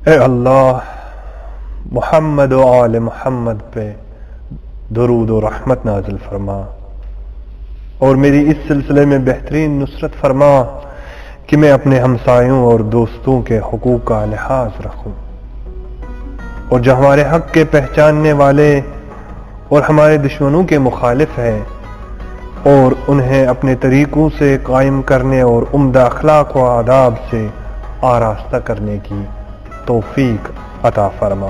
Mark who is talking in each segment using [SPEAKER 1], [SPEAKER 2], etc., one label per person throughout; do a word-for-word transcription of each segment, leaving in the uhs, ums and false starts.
[SPEAKER 1] اے اللہ محمد و آل محمد پہ درود و رحمت نازل فرما اور میری اس سلسلے میں بہترین نصرت فرما کہ میں اپنے ہمسایوں اور دوستوں کے حقوق کا لحاظ رکھوں، اور جو ہمارے حق کے پہچاننے والے اور ہمارے دشمنوں کے مخالف ہیں اور انہیں اپنے طریقوں سے قائم کرنے اور عمدہ اخلاق و آداب سے آراستہ کرنے کی توفیق عطا فرما،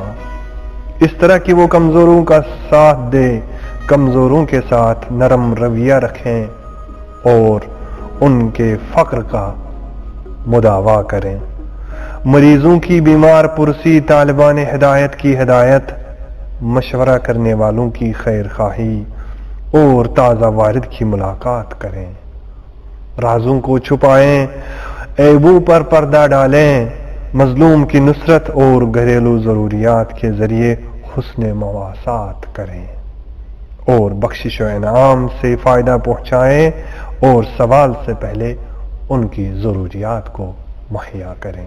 [SPEAKER 1] اس طرح کہ وہ کمزوروں کا ساتھ دے، کمزوروں کے ساتھ نرم رویہ رکھیں اور ان کے فقر کا مداوا کریں، مریضوں کی بیمار پرسی، طالبان ہدایت کی ہدایت، مشورہ کرنے والوں کی خیر خواہی اور تازہ وارد کی ملاقات کریں، رازوں کو چھپائیں، عیبوں پر پردہ ڈالیں، مظلوم کی نصرت اور گھریلو ضروریات کے ذریعے حسن مواسات کریں اور بخشش و انعام سے فائدہ پہنچائیں اور سوال سے پہلے ان کی ضروریات کو مہیا کریں۔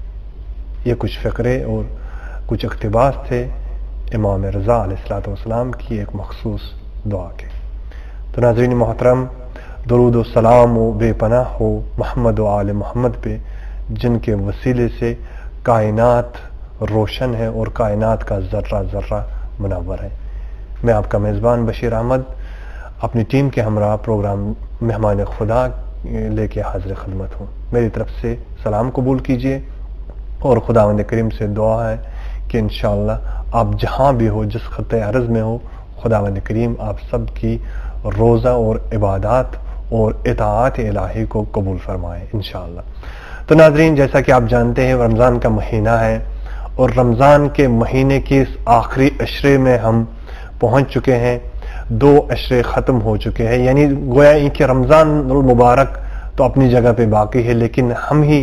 [SPEAKER 1] یہ کچھ فقرے اور کچھ اقتباس تھے امام رضا علیہ الصلوۃ والسلام کی ایک مخصوص دعا کے۔ تو ناظرین محترم، درود و سلام و بے پناہ ہو محمد و آل محمد پہ، جن کے وسیلے سے کائنات روشن ہے اور کائنات کا ذرہ ذرہ منور ہے۔ میں آپ کا میزبان بشیر احمد اپنی ٹیم کے ہمراہ پروگرام مہمان خدا لے کے حاضر خدمت ہوں۔ میری طرف سے سلام قبول کیجیے اور خداوند کریم سے دعا ہے کہ انشاءاللہ آپ جہاں بھی ہو، جس خطے عرض میں ہو، خداوند کریم آپ سب کی روزہ اور عبادات اور اطاعت الہی کو قبول فرمائے انشاءاللہ۔ تو ناظرین، جیسا کہ آپ جانتے ہیں رمضان کا مہینہ ہے اور رمضان کے مہینے کے اس آخری عشرے میں ہم پہنچ چکے ہیں، دو عشرے ختم ہو چکے ہیں، یعنی گویا ان کہ رمضان المبارک تو اپنی جگہ پہ باقی ہے، لیکن ہم ہی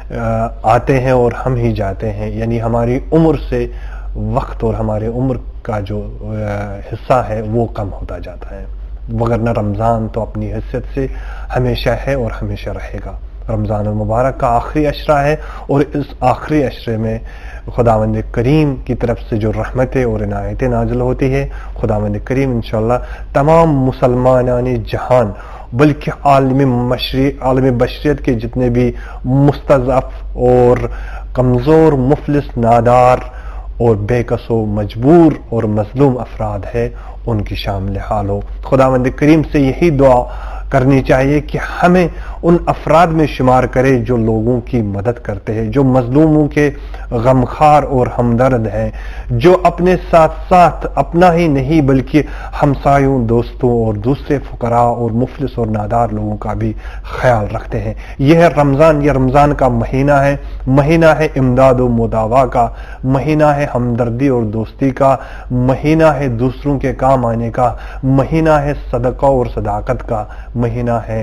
[SPEAKER 1] آتے ہیں اور ہم ہی جاتے ہیں، یعنی ہماری عمر سے وقت اور ہمارے عمر کا جو حصہ ہے وہ کم ہوتا جاتا ہے، وگرنہ رمضان تو اپنی حیثیت سے ہمیشہ ہے اور ہمیشہ رہے گا۔ رمضان المبارک کا آخری عشرہ ہے اور اس آخری عشرے میں خداوند کریم کی طرف سے جو رحمتیں اور عنایتیں نازل ہوتی ہے، خداوند کریم انشاءاللہ تمام مسلمانان جہان بلکہ عالم مشرق عالم بشریت کے جتنے بھی مستضعف اور کمزور، مفلس، نادار اور بے کس و مجبور اور مظلوم افراد ہے، ان کی شامل حال ہو۔ خداوند کریم سے یہی دعا کرنی چاہیے کہ ہمیں ان افراد میں شمار کرے جو لوگوں کی مدد کرتے ہیں، جو مظلوموں کے غمخوار اور ہمدرد ہیں، جو اپنے ساتھ ساتھ اپنا ہی نہیں بلکہ ہمسایوں، دوستوں اور دوسرے فقراء اور مفلس اور نادار لوگوں کا بھی خیال رکھتے ہیں۔ یہ ہے رمضان، یہ رمضان کا مہینہ ہے، مہینہ ہے امداد و مداوا کا، مہینہ ہے ہمدردی اور دوستی کا، مہینہ ہے دوسروں کے کام آنے کا، مہینہ ہے صدقہ اور صداقت کا، مہینہ ہے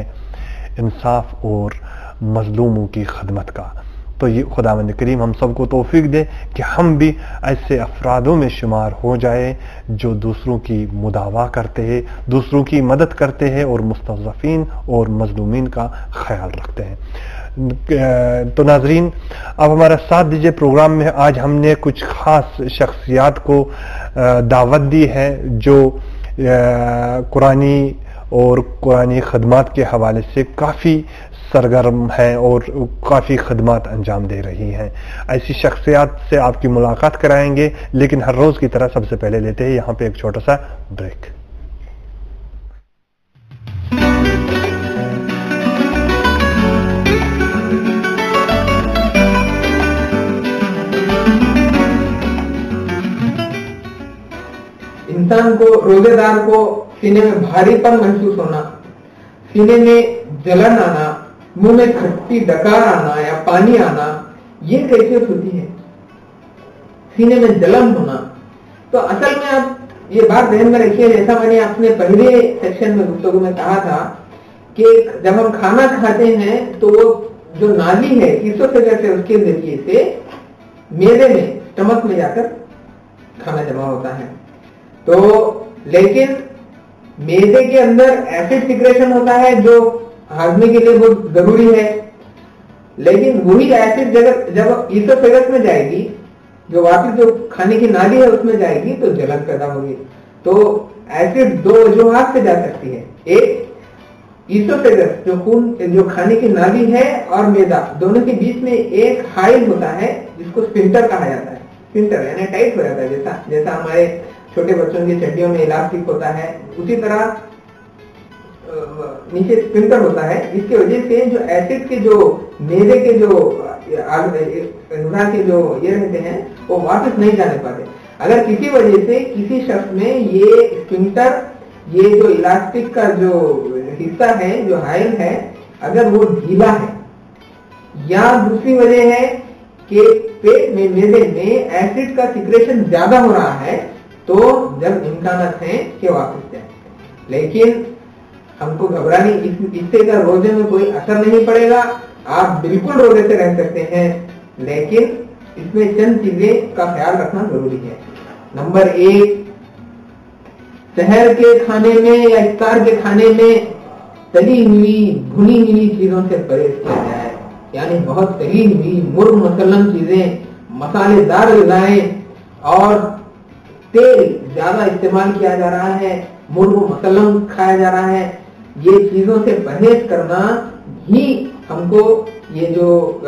[SPEAKER 1] انصاف اور مظلوموں کی خدمت کا۔ تو یہ خداوند کریم ہم سب کو توفیق دے کہ ہم بھی ایسے افرادوں میں شمار ہو جائے جو دوسروں کی مداوا کرتے ہیں، دوسروں کی مدد کرتے ہیں اور مستضعفین اور مظلومین کا خیال رکھتے ہیں۔ تو ناظرین، اب ہمارا ساتھ دیجیے پروگرام میں آج ہم نے کچھ خاص شخصیات کو دعوت دی ہے جو قرآنی اور قرآنی خدمات کے حوالے سے کافی سرگرم ہیں اور کافی خدمات انجام دے رہی ہیں۔ ایسی شخصیات سے آپ کی ملاقات کرائیں گے، لیکن ہر روز کی طرح سب سے پہلے لیتے ہیں یہاں پہ ایک چھوٹا سا بریک۔
[SPEAKER 2] انسان کو، روزے دار کو سینے میں بھاری پن محسوس ہونا، سینے میں جلن آنا، منہ میں کھٹی ڈکار آنا یا پانی آنا، یہ کیفیت ہوتی ہے، سینے میں جلن ہونا۔ تو اصل میں آپ یہ بات ذہن میں رکھیے، جیسا میں نے اپنے پہلے سیکشن میں گفتگو میں کہا تھا کہ جب ہم کھانا کھاتے ہیں تو وہ جو نالی ہے ایسوفیگس سے، اس کے ذریعے سے معدے میں، اسٹمک میں جا کر کھانا جمع ہوتا ہے۔ تو لیکن معدے کے اندر ایسڈ سیکریشن ہوتا ہے جو ہاضمے کے لیے بہت ضروری ہے، لیکن وہی ایسڈ جب ایسوفیگس میں جائے گی जो वापस जो खाने की नाली है उसमें जाएगी तो जलन पैदा होगी। तो एसिड दो वजूहात से जा सकती है। एक ईसोफेगस जो खून जो खाने की नाली है और मैदा दोनों के बीच में एक हाइल होता है जिसको स्फिंक्टर कहा जाता है। स्फिंक्टर यानी टाइट हो जाता है, जैसा जैसा हमारे छोटे बच्चों की चड्डियों में इलास्टिक होता है उसी तरह नीचे स्फिंक्टर होता है। इसकी वजह से जो एसिड के जो मैदे के जो के जो ये रहते हैं वो वापस नहीं जाने पाते। अगर किसी वजह से किसी शख्स में ये स्फिंक्टर ये जो इलास्टिक का जो हिस्सा है जो हाइल है अगर वो ढीला है या दूसरी वजह है कि पेट में मैदे में एसिड का सिक्रेशन ज्यादा हो रहा है तो जब इम्कानात हैं कि वापस जाए। लेकिन हमको घबराने इस, इससे का रोजे में कोई असर नहीं पड़ेगा, आप बिल्कुल रोजे से रह सकते हैं। लेकिन इसमें चंद चीजें का ख्याल रखना जरूरी है। नंबर एक, शहर के खाने में या इफ्तार के खाने में तली हुई भुनी हुई चीजों से परहेज किया जाए, यानी बहुत तली हुई मुर्ग मसलन चीजें, मसालेदार ग़िज़ाएं और तेल ज्यादा इस्तेमाल किया जा रहा है, मुर्ग मसलन खाया जा रहा है, ये चीजों से परहेज करना ही हमको ये जो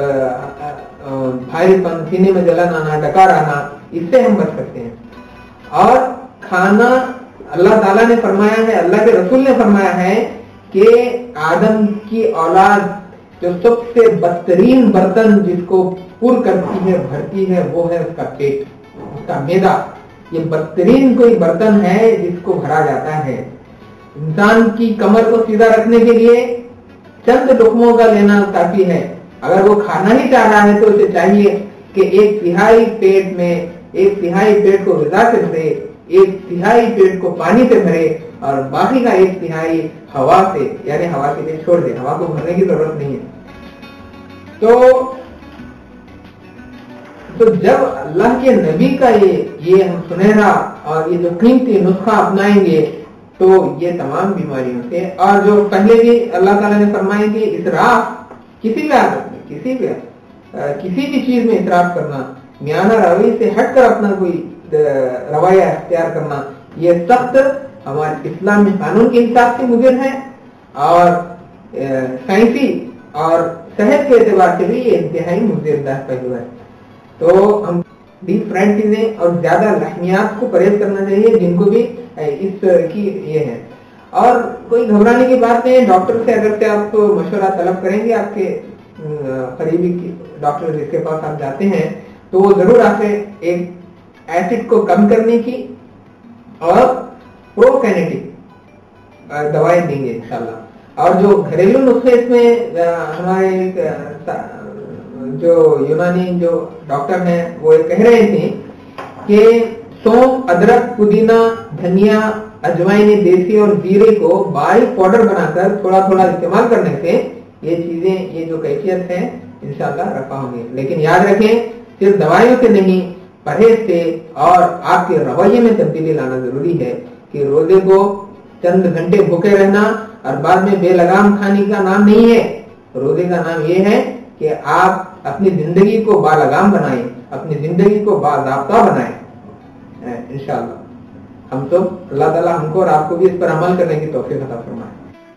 [SPEAKER 2] भारीपन, सीने में जलन आना, डकार आना, इससे हम बच सकते हैं। और खाना अल्लाह ताला ने फरमाया है, अल्लाह के रसूल ने फरमाया है कि आदम की औलाद जो सबसे बदतरीन बर्तन जिसको पूर करती है भरती है वो है उसका पेट, उसका मैदा। ये बदतरीन कोई बर्तन है जिसको भरा जाता है। इंसान की कमर को सीधा रखने के लिए चंद लुकमों का लेना काफी है। अगर वो खाना ही चाह रहा है तो उसे चाहिए कि एक तिहाई पेट में एक तिहाई पेट को ग़िज़ा से भरे, एक तिहाई पेट को पानी से भरे और बाकी का एक तिहाई हवा से, यानी हवा के लिए छोड़ दे, हवा को भरने की जरूरत नहीं है। तो तो जब अल्लाह के नबी का ये ये हम सुनहरा और ये जो कीमती नुस्खा अपनाएंगे तो ये तमाम बीमारियों से, और जो पहले भी अल्लाह ताला ने फरमाया कि इसराफ किसी भी आदत में, किसी भी आ, किसी भी चीज में इसराफ करना, मियाना रवैये से हटकर अपना कोई रवैया इख्तियार करना, ये सख्त हमारे इस्लाम में कानून के हिसाब से मुज़िर है और साइंसी और सेहत के एतबार से भी ये इंतहाई मुज़िर पहलू है। तो हम डीप फ्राइड चीजें और ज्यादा लहमियात को परहेज करना चाहिए जिनको भी इस की ये है। और कोई घबराने की बात नहीं है। डॉक्टर से अगर से आप मशवरा तलब करेंगे, आपके करीबी डॉक्टर जिसके पास आप जाते हैं तो वो जरूर आपसे एक एसिड को कम करने की और प्रोकाइनेटिक दवाएं देंगे इंशाल्लाह। और जो घरेलू नुस्खे इसमें हमारे जो यूनानी जो डॉक्टर हैं वो ये कह रहे थे कि सौंफ, अदरक, पुदीना, धनिया, अजवाइन, देसी और जीरे को बारीक पाउडर बनाकर थोड़ा थोड़ा इस्तेमाल करने से ये चीजें, ये जो कैफियत है इंशाल्लाह रफा होंगे। लेकिन याद रखें, सिर्फ दवाइयों से नहीं, परहेज से और आपके रवैये में तब्दीली लाना जरूरी है। कि रोजे को चंद घंटे भूखे रहना और बाद में बेलगाम खाने का नाम नहीं है। रोजे का नाम ये है कि आप अपनी जिंदगी को बालगाम बनाएं, अपनी जिंदगी को बाज़ाब्ता बनाएं। इंशाअल्लाह हम सब, अल्लाह ताला हमको और आपको भी इस पर अमल करने की तौफीक अता फरमाए।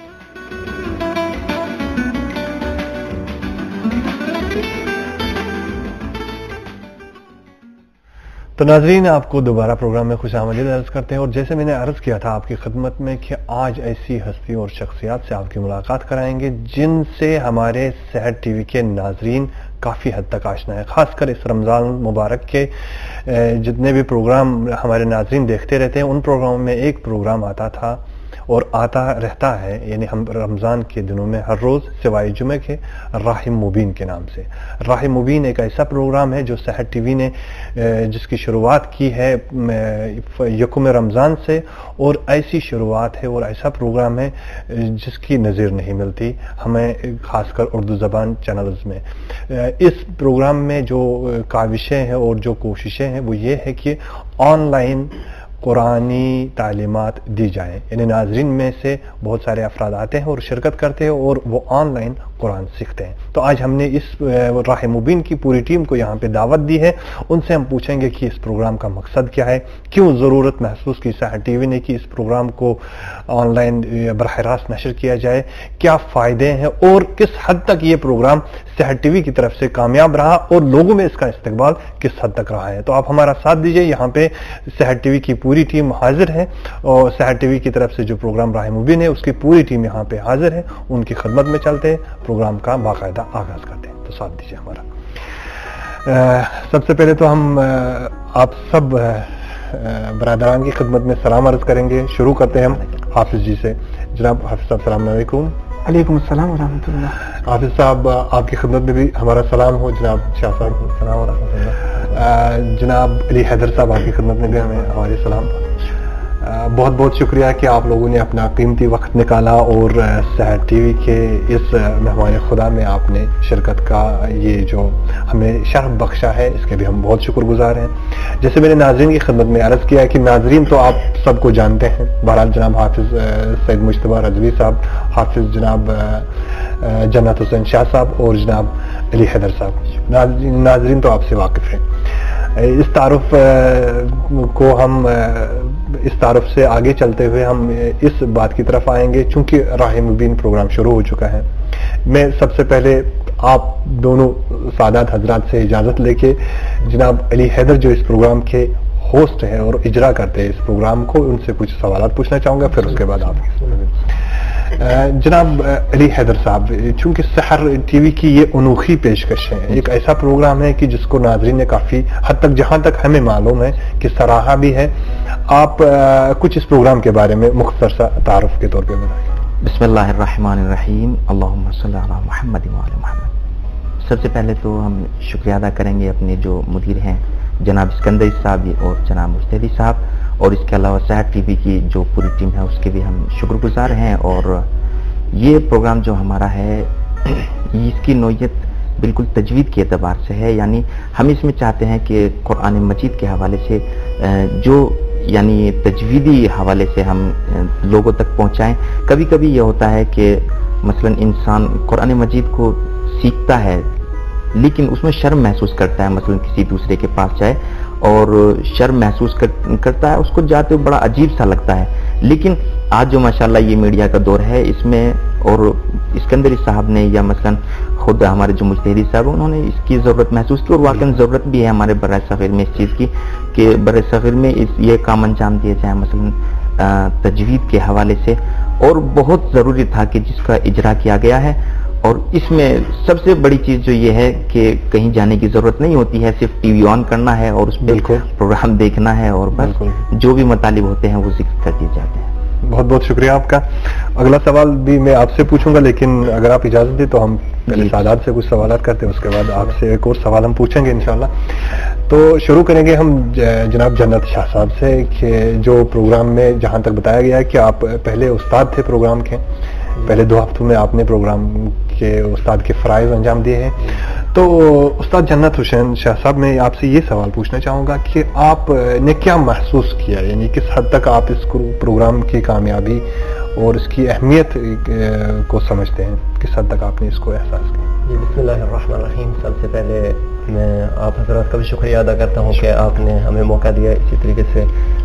[SPEAKER 1] तो नाजरीन, आपको दोबारा प्रोग्राम में खुशामदीद अर्ज करते हैं। और जैसे मैंने अर्ज किया था आपकी खिदमत में कि आज ऐसी हस्तियों और शख्सियात से आपकी मुलाकात कराएंगे जिनसे हमारे सेहत टीवी के नाजरीन काफ़ी हद तक आशना है। ख़ासकर इस रमज़ान मुबारक के जितने भी प्रोग्राम हमारे नाजरीन देखते रहते हैं, उन प्रोग्रामों में एक प्रोग्राम आता था और आता रहता है, यानी हम रमज़ान के दिनों में हर रोज़ सिवाय जुमे के, राह मुबीन के नाम से। राह मुबीन एक ऐसा प्रोग्राम है जो सेहत टीवी ने जिसकी शुरुआत की है यकुम रमज़ान से, और ऐसी शुरुआत है और ऐसा प्रोग्राम है जिसकी नज़ीर नहीं मिलती हमें, ख़ासकर उर्दू ज़बान चैनल्स में। इस प्रोग्राम में जो काविशें हैं और जो कोशिशें हैं वो ये है कि ऑनलाइन कुरानी तालीमात दी जाएं, यानी नाजरीन में से बहुत सारे अफराद आते हैं और शिरकत करते हैं और वो ऑनलाइन कुरान सीखते हैं। تو آج ہم نے اس راہ مبین کی پوری ٹیم کو یہاں پہ دعوت دی ہے. ان سے ہم پوچھیں گے کہ اس پروگرام کا مقصد کیا ہے, کیوں ضرورت محسوس کی سحر ٹی وی نے کہ اس پروگرام کو آن لائن براہ راست نشر کیا جائے, کیا فائدے ہیں اور کس حد تک یہ پروگرام سحر ٹی وی کی طرف سے کامیاب رہا اور لوگوں میں اس کا استقبال کس حد تک رہا ہے. تو آپ ہمارا ساتھ دیجئے. یہاں پہ سحر ٹی وی کی پوری ٹیم حاضر ہے اور سحر ٹی وی کی طرف سے جو پروگرام راہ مبین ہے اس کی پوری ٹیم یہاں پہ حاضر ہے. ان کی خدمت میں چلتے ہیں, پروگرام کا باقاعدہ آغاز کرتے ہیں. تو ساتھ دیجئے ہمارا. سب سے پہلے تو ہم آپ سب برادران کی خدمت میں سلام عرض کریں گے. شروع کرتے ہیں ہم حافظ جی سے. جناب حافظ صاحب السلام علیکم.
[SPEAKER 2] علیکم السلام ورحمۃ اللہ.
[SPEAKER 1] حافظ صاحب آپ کی خدمت میں بھی ہمارا سلام ہو. جناب شاہ صاحب السلام ورحمۃ اللہ. جناب علی حیدر صاحب آپ کی خدمت میں بھی ہمیں ہمارے سلام. بہت بہت شکریہ کہ آپ لوگوں نے اپنا قیمتی وقت نکالا اور سحر ٹی وی کے اس مہمان خدا میں آپ نے شرکت کا یہ جو ہمیں شرف بخشا ہے اس کے بھی ہم بہت شکر گزار ہیں. جیسے میں نے ناظرین کی خدمت میں عرض کیا ہے کہ ناظرین تو آپ سب کو جانتے ہیں. بہرحال جناب حافظ سید مجتبیٰ رضوی صاحب, حافظ جناب جنت حسین شاہ صاحب اور جناب علی حیدر صاحب, ناظرین تو آپ سے واقف ہیں. اس تعارف کو ہم اس تعارف سے آگے چلتے ہوئے ہم اس بات کی طرف آئیں گے چونکہ راہ مبین پروگرام شروع ہو چکا ہے. میں سب سے پہلے آپ دونوں سادات حضرات سے اجازت لے کے جناب علی حیدر جو اس پروگرام کے ہوسٹ ہیں اور اجرا کرتے ہیں اس پروگرام کو, ان سے کچھ سوالات پوچھنا چاہوں گا, پھر اس کے بعد آپ. جناب علی حیدر صاحب, چونکہ سحر ٹی وی کی یہ انوکھی پیشکش ہے, ایک ایسا پروگرام ہے کہ جس کو ناظرین نے کافی حد تک جہاں تک ہمیں معلوم ہے کہ سراہا بھی ہے. آپ کچھ اس پروگرام کے بارے میں مختصر سا تعارف کے طور پہ بتائیں.
[SPEAKER 3] بسم اللہ الرحمن الرحیم. اللہم صلی علی محمد وعلی محمد. سب سے پہلے تو ہم شکریہ ادا کریں گے اپنے جو مدیر ہیں جناب اسکندری صاحب اور جناب مجتہدی صاحب, اور اس کے علاوہ سحر ٹی وی کی جو پوری ٹیم ہے اس کے بھی ہم شکر گزار ہیں. اور یہ پروگرام جو ہمارا ہے اس کی نوعیت بالکل تجوید کے اعتبار سے ہے, یعنی ہم اس میں چاہتے ہیں کہ قرآن مجید کے حوالے سے جو یعنی تجویدی حوالے سے ہم لوگوں تک پہنچائیں. کبھی کبھی یہ ہوتا ہے کہ مثلا انسان قرآن مجید کو سیکھتا ہے لیکن اس میں شرم محسوس کرتا ہے, مثلا کسی دوسرے کے پاس جائے اور شرم محسوس کرتا ہے, اس کو جاتے ہوئے بڑا عجیب سا لگتا ہے. لیکن آج جو ماشاءاللہ یہ میڈیا کا دور ہے اس میں, اور اسکندری صاحب نے یا مثلا خود ہمارے جو مجتہدی صاحب انہوں نے اس کی ضرورت محسوس کی, اور واقعی ضرورت بھی ہے ہمارے برائے صغیر میں اس چیز کی کہ برائے صغیر میں اس یہ کام انجام دیا جائے مثلا تجوید کے حوالے سے. اور بہت ضروری تھا کہ جس کا اجرا کیا گیا ہے, اور اس میں سب سے بڑی چیز جو یہ ہے کہ کہیں جانے کی ضرورت نہیں ہوتی ہے, صرف ٹی وی آن کرنا ہے اور اس پہ پروگرام دیکھنا ہے اور بس جو بھی مطالب ہوتے ہیں وہ ذکر کر دیے جاتے ہیں.
[SPEAKER 1] بہت بہت شکریہ آپ کا. اگلا سوال بھی میں آپ سے پوچھوں گا, لیکن اگر آپ اجازت دیں تو ہم پہلے سادات سے کچھ سوالات کرتے ہیں, اس کے بعد آپ سے ایک اور سوال ہم پوچھیں گے انشاءاللہ. تو شروع کریں گے ہم جناب جنت شاہ صاحب سے کہ جو پروگرام میں جہاں تک بتایا گیا ہے کہ آپ پہلے استاد تھے پروگرام کے, پہلے دو ہفتوں میں آپ نے پروگرام کے استاد کے فرائض انجام دیے ہیں. تو استاد جنت حسین شاہ صاحب میں آپ سے یہ سوال پوچھنا چاہوں گا کہ آپ نے کیا محسوس کیا, یعنی کس حد تک آپ اس پروگرام کی کامیابی اور اس کی اہمیت کو سمجھتے ہیں, کس حد تک آپ نے اس کو احساس کیا؟
[SPEAKER 4] جی بسم اللہ الرحمن الرحیم. سب سے پہلے میں آپ حضرات کا بھی شکریہ ادا کرتا ہوں کہ آپ نے ہمیں موقع دیا. اسی طریقے سے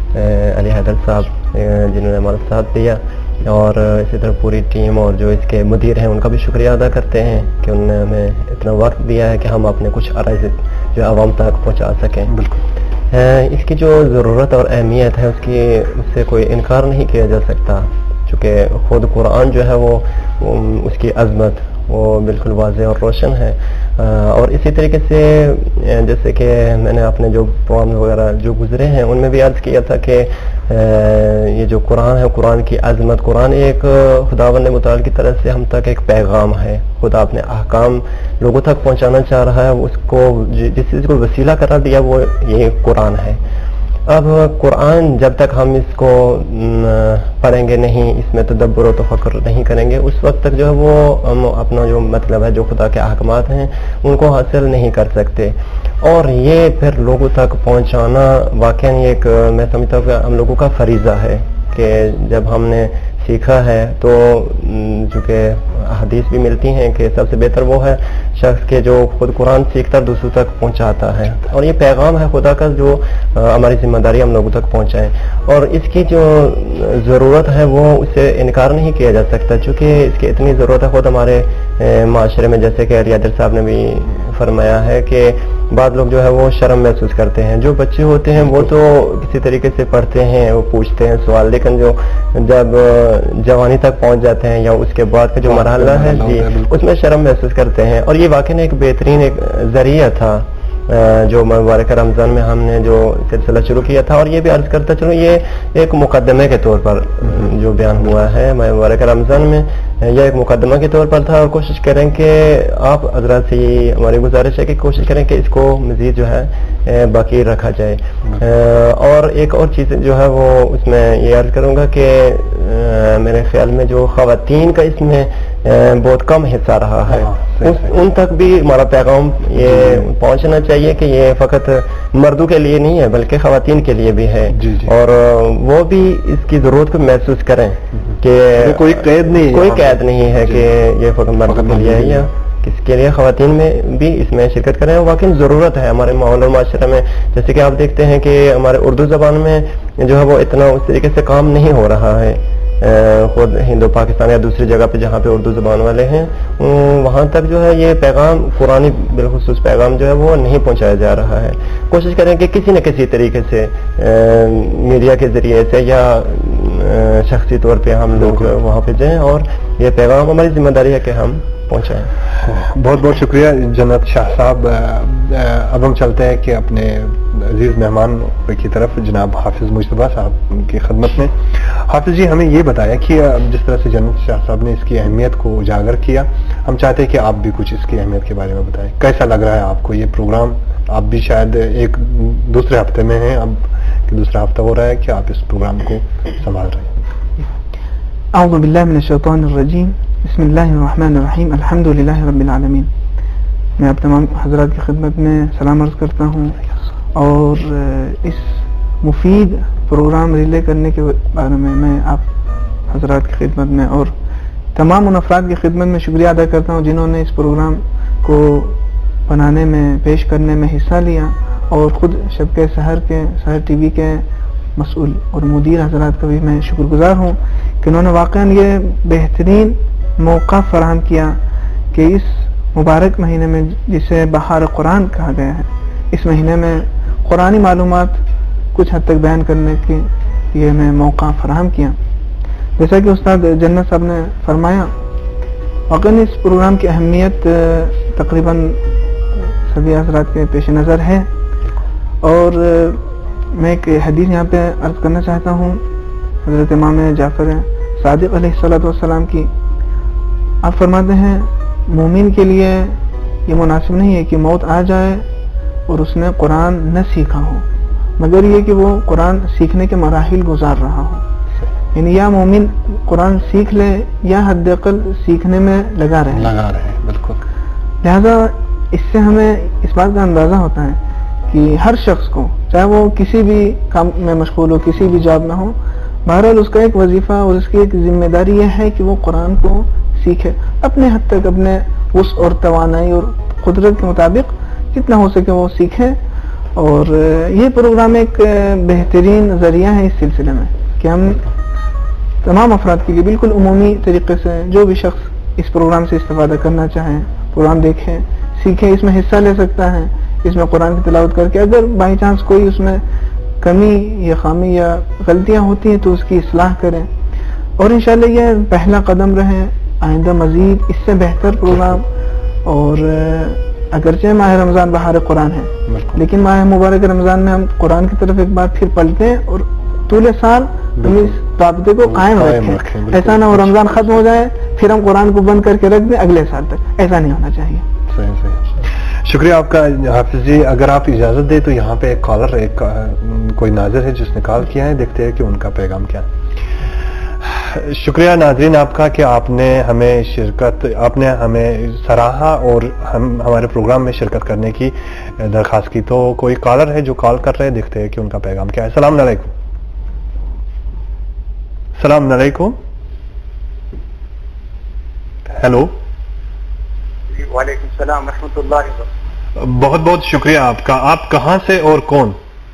[SPEAKER 4] علی حیدر صاحب جنہوں نے ہمارا ساتھ دیا, اور اسی طرح پوری ٹیم اور جو اس کے مدیر ہیں ان کا بھی شکریہ ادا کرتے ہیں کہ انہوں نے ہمیں اتنا وقت دیا ہے کہ ہم اپنے کچھ عرائض جو عوام تک پہنچا سکیں. بالکل اس کی جو ضرورت اور اہمیت ہے اس کی اس سے کوئی انکار نہیں کیا جا سکتا, چونکہ خود قرآن جو ہے وہ اس کی عظمت وہ بالکل واضح اور روشن ہے. اور اسی طریقے سے جیسے کہ میں نے اپنے جو پروگرام وغیرہ جو گزرے ہیں ان میں بھی عرض کیا تھا کہ یہ جو قرآن ہے, قرآن کی عظمت, قرآن ایک خداوند متعال کی طرف سے ہم تک ایک پیغام ہے. خدا اپنے احکام لوگوں تک پہنچانا چاہ رہا ہے, اس کو جس چیز کو وسیلہ قرار دیا وہ یہ قرآن ہے. اب قرآن جب تک ہم اس کو پڑھیں گے نہیں, اس میں تدبر و تفکر نہیں کریں گے, اس وقت تک جو ہے وہ ہم اپنا جو مطلب ہے جو خدا کے احکامات ہیں ان کو حاصل نہیں کر سکتے. اور یہ پھر لوگوں تک پہنچانا واقعی ایک میں سمجھتا ہوں کہ ہم لوگوں کا فریضہ ہے کہ جب ہم نے سیکھا ہے تو چونکہ حدیث بھی ملتی ہیں کہ سب سے بہتر وہ ہے شخص کے جو خود قرآن سیکھ کر دوسروں تک پہنچاتا ہے، اور یہ پیغام ہے خدا کا جو ہماری ذمہ داری ہم لوگوں تک پہنچائیں، اور اس کی جو ضرورت ہے وہ اسے انکار نہیں کیا جا سکتا، چونکہ اس کی اتنی ضرورت ہے خود ہمارے معاشرے میں، جیسے کہ علی عادل صاحب نے بھی فرمایا ہے کہ بعض لوگ جو ہے وہ شرم محسوس کرتے ہیں، جو بچے ہوتے ہیں وہ تو کسی طریقے سے پڑھتے ہیں، وہ پوچھتے ہیں سوال، لیکن جو جب جوانی تک پہنچ جاتے ہیں یا اس کے بعد کا جو مرحلہ ہے جی اس میں شرم محسوس کرتے ہیں، اور یہ واقعی ایک بہترین ایک ذریعہ تھا جو مبارک رمضان میں ہم نے جو سلسلہ شروع کیا تھا، اور یہ بھی عرض کرتا چلو یہ ایک مقدمے کے طور پر جو بیان ہوا ہے مبارک رمضان میں، یہ ایک مقدمہ کے طور پر تھا، اور کوشش کریں کہ آپ حضرات سے یہ ہماری گزارش ہے کہ کوشش کریں کہ اس کو مزید جو ہے باقی رکھا جائے، اور ایک اور چیز جو ہے وہ اس میں یہ عرض کروں گا کہ میرے خیال میں جو خواتین کا اس میں بہت کم حصہ رہا ہے، ان تک بھی ہمارا پیغام یہ پہنچنا چاہیے کہ یہ فقط مردوں کے لیے نہیں ہے بلکہ خواتین کے لیے بھی ہے، اور وہ بھی اس کی ضرورت کو محسوس کریں کہ
[SPEAKER 1] کوئی قید نہیں
[SPEAKER 4] کوئی قید نہیں ہے کہ یہ فقط مردوں کے لیے ہے یا کس کے لیے، خواتین میں بھی اس میں شرکت کریں، واقعی ضرورت ہے ہمارے ماحول اور معاشرے میں، جیسے کہ آپ دیکھتے ہیں کہ ہمارے اردو زبان میں جو ہے وہ اتنا اس طریقے سے کام نہیں ہو رہا ہے، خود ہندو پاکستان یا دوسری جگہ پہ جہاں پہ اردو زبان والے ہیں وہاں تک جو ہے یہ پیغام قرآنی بالخصوص پیغام جو ہے وہ نہیں پہنچایا جا رہا ہے، کوشش کریں کہ کسی نہ کسی طریقے سے میڈیا کے ذریعے سے یا شخصی طور پہ ہم لوگ وہاں پہ جائیں اور یہ پیغام ہماری ذمہ داری ہے کہ ہم پہنچائیں۔
[SPEAKER 1] بہت بہت شکریہ جنت شاہ صاحب۔ اب ہم چلتے ہیں کہ اپنے عزیز مہمان کی طرف، جناب حافظ مجتبیٰ صاحب کی خدمت میں۔ حافظ جی ہمیں یہ بتایا کہ جس طرح سے جنت شاہ صاحب نے اس کی اہمیت کو اجاگر کیا، ہم چاہتے ہیں کہ آپ بھی کچھ اس کی اہمیت کے بارے میں بتائیں، کیسا لگ رہا ہے آپ کو یہ پروگرام؟ آپ بھی شاید ایک دوسرے ہفتے میں ہیں، اب کہ دوسرا ہفتہ ہو رہا ہے کہ آپ اس پروگرام کو سنبھال رہے ہیں۔
[SPEAKER 2] اعوذ باللہ من الشیطان الرجیم، بسم اللہ الرحمن الرحیم، الحمد للہ رب العالمین۔ میں آپ تمام حضرات کی خدمت میں سلام عرض کرتا ہوں، اور اس مفید پروگرام ریلے کرنے کے بارے میں میں آپ حضرات کی خدمت میں اور تمام ان افراد کی خدمت میں شکریہ ادا کرتا ہوں جنہوں نے اس پروگرام کو بنانے میں، پیش کرنے میں حصہ لیا، اور خود شب کے سحر کے سحر ٹی وی کے مسئول اور مدیر حضرات کا بھی میں شکر گزار ہوں کہ انہوں نے واقعاً یہ بہترین موقع فراہم کیا کہ اس مبارک مہینے میں جسے بہار قرآن کہا گیا ہے، اس مہینے میں قرآنی معلومات کچھ حد تک بیان کرنے کے یہ میں موقع فراہم کیا۔ جیسا کہ استاد جنت صاحب نے فرمایا، واقعاً اس پروگرام کی اہمیت تقریباً سبھی حضرات کے پیش نظر ہے، اور میں ایک حدیث یہاں پہ عرض کرنا چاہتا ہوں حضرت امام جعفر صادق علیہ الصلوۃ والسلام کی۔ آپ فرماتے ہیں مومن کے لیے یہ مناسب نہیں ہے کہ موت آ جائے اور اس نے قرآن نہ سیکھا ہو، مگر یہ کہ وہ قرآن سیکھنے کے مراحل گزار رہا ہو، یعنی یا مومن قرآن سیکھ لے یا حد اقل سیکھنے میں لگا رہے
[SPEAKER 1] لگا رہے بالکل۔
[SPEAKER 2] لہذا اس سے ہمیں اس بات کا اندازہ ہوتا ہے کہ ہر شخص کو، چاہے وہ کسی بھی کام میں مشغول ہو، کسی بھی جاب میں ہو، بہرحال اس کا ایک وظیفہ اور اس کی ایک ذمہ داری یہ ہے کہ وہ قرآن کو سیکھے، اپنے حد تک، اپنے وسع اور توانائی اور قدرت کے مطابق جتنا ہو سکے وہ سیکھے۔ اور یہ پروگرام ایک بہترین ذریعہ ہے اس سلسلے میں کہ ہم تمام افراد کے لیے بالکل عمومی طریقے سے جو بھی شخص اس پروگرام سے استفادہ کرنا چاہیں، پروگرام دیکھیں، سیکھیں، اس میں حصہ لے سکتا ہے، اس میں قرآن کی تلاوت کر کے اگر بائی چانس کوئی اس میں کمی یا خامی یا غلطیاں ہوتی ہیں تو اس کی اصلاح کریں، اور انشاءاللہ یہ پہلا قدم رہے، آئندہ مزید اس سے بہتر پروگرام۔ اور اگرچہ ماہ رمضان بہار قرآن ہے، لیکن ماہ مبارک رمضان میں ہم قرآن کی طرف ایک بار پھر پلٹیں اور طول سال ہم اس رابطے کو قائم رکھیں، ایسا نہ ہو رمضان ختم ہو جائے پھر ہم قرآن کو بند کر کے رکھ دیں اگلے سال تک، ایسا نہیں ہونا چاہیے۔
[SPEAKER 1] صحیح صحیح، شکریہ آپ کا حافظ جی۔ اگر آپ اجازت دیں تو یہاں پہ ایک کالر، ایک کوئی ناظر ہے جس نے کال کیا ہے، دیکھتے ہیں کہ ان کا پیغام کیا ہے۔ شکریہ ناظرین آپ کا کہ آپ نے ہمیں شرکت آپ نے ہمیں سراہا اور ہم ہمارے پروگرام میں شرکت کرنے کی درخواست کی۔ تو کوئی کالر ہے جو کال کر رہے ہیں، دیکھتے ہیں کہ ان کا پیغام کیا ہے۔ السلام علیکم۔ السلام علیکم۔ हेलो।
[SPEAKER 5] वालेकुम सलाम रहमतुल्लाहि व
[SPEAKER 1] बहुत बहुत शुक्रिया आपका। आप कहाँ से और कौन?